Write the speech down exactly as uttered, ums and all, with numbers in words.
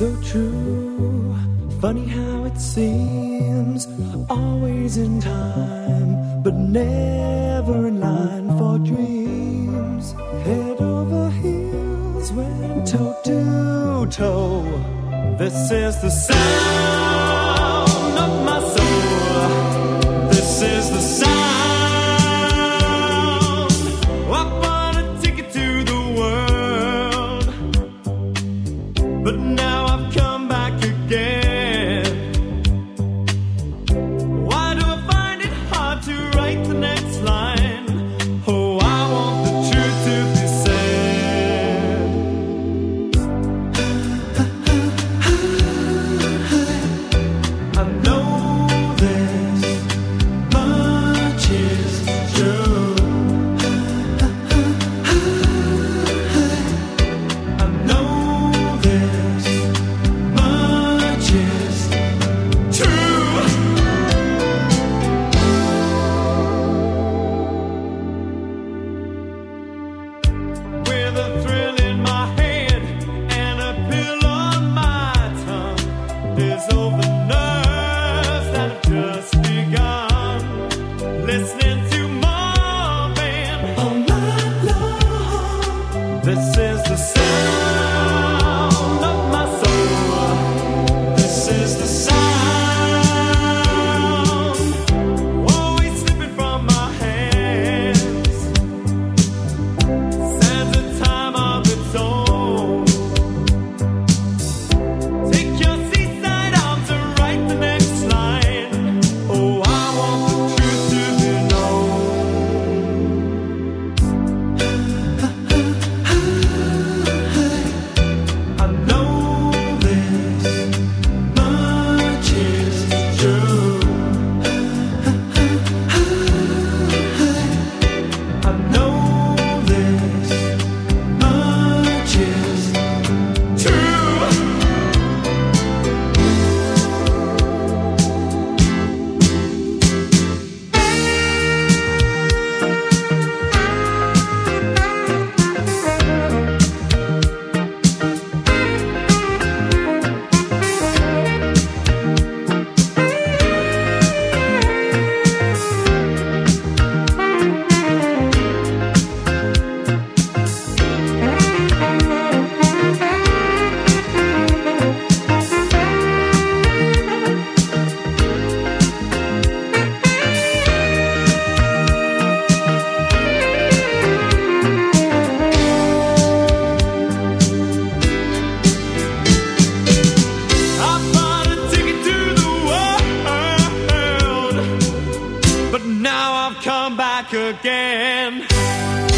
So true, funny how it seems, always in time, but never in line for dreams. Head over heels, went toe to toe. This is the sound of my soul. This is the sound. I bought a ticket to the world, but now I've come back again. Why do I find it hard to write the next line? Oh, I want the truth to be said. I know this much is true. I know this much is true. With a thrill in my head and a pill on my tongue, there's all the nerves that have just begun. Listening to Marvin all night long. This is the sound of my soul. This is the sound, always slipping from my hands. Stands a time of its own. Take your seaside arms and write the next line. Oh, I want the truth to be known. I know this much is true. I know this much is true. I bought a ticket to the world, but now I've come back again.